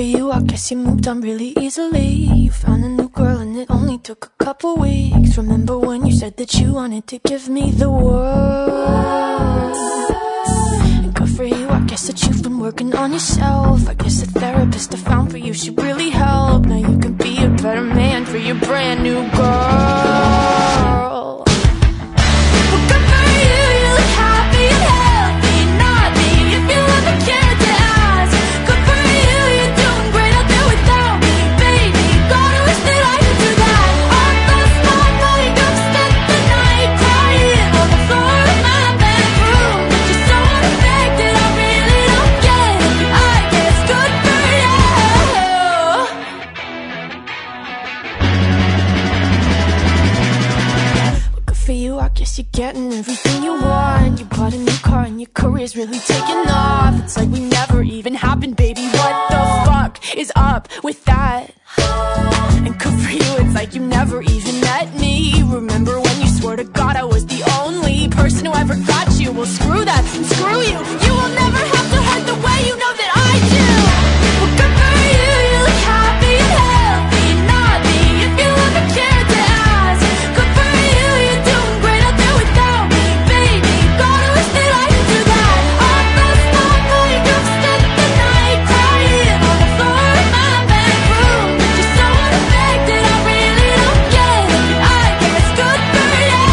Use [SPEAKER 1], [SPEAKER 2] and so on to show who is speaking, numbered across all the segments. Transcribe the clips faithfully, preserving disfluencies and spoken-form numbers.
[SPEAKER 1] you, I guess you moved on really easily. You found a new girl and it only took a couple weeks. Remember when you said that you wanted to give me the world? And good for you, I guess that you've been working on yourself. I guess the therapist I found for you should really help. Now you can be a better man for your brand new girl. Well, good for you, you look happy and healthy, not me, if you ever cared to ask. Good for you, you're doing great out there without me, baby. God, I wish that I could do that. Our last night, like I've spent the night crying on the floor of my bedroom. But you're so unaffected, I really don't get it. I guess good for you. Well, good for you, I guess you're getting everything you want. You bought a new car and your career's really taking off. It's like we never even happened, baby. What the fuck is up with that? And good for you, it's like you never even met me. Remember when you swore to God I was the only person who ever got you? Well, screw that, screw you. You will never have to hurt the way you know that I do. Well, good for you, you look happy and healthy, not me, if you ever cared to ask. Good for you, you're doing great out there without me, baby. God, I wish that I could do that. Our last night, like I've spent the night crying on the floor of my bedroom. But you're so unaffected, I really don't get it. I guess good for you.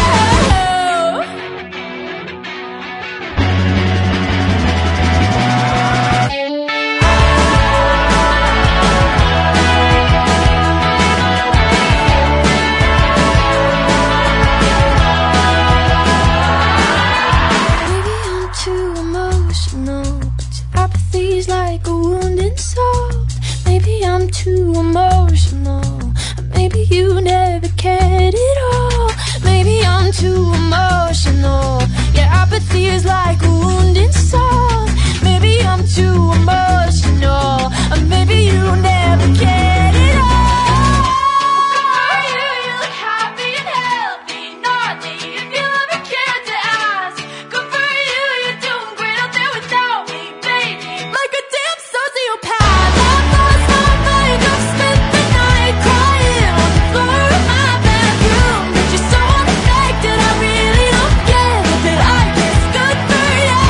[SPEAKER 1] Maybe I'm too emotional, but your apathy's like a wounded soul. Maybe I'm too emotional, or maybe you never cared at all. Maybe I'm too emotional, your apathy is like a wounded soul. Maybe I'm too emotional, or maybe you never cared at all. Good for you, you look happy and healthy, not me, if you ever cared to ask. Good for you, you're doing great out there without me, baby. Like a damn sociopath. That last night, like I've spent the night crying on the floor of my bedroom. But you're so unaffected, I really don't get it. But I guess good for you.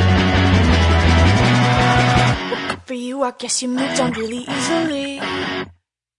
[SPEAKER 1] Well, good for you, I guess you moved on really easily.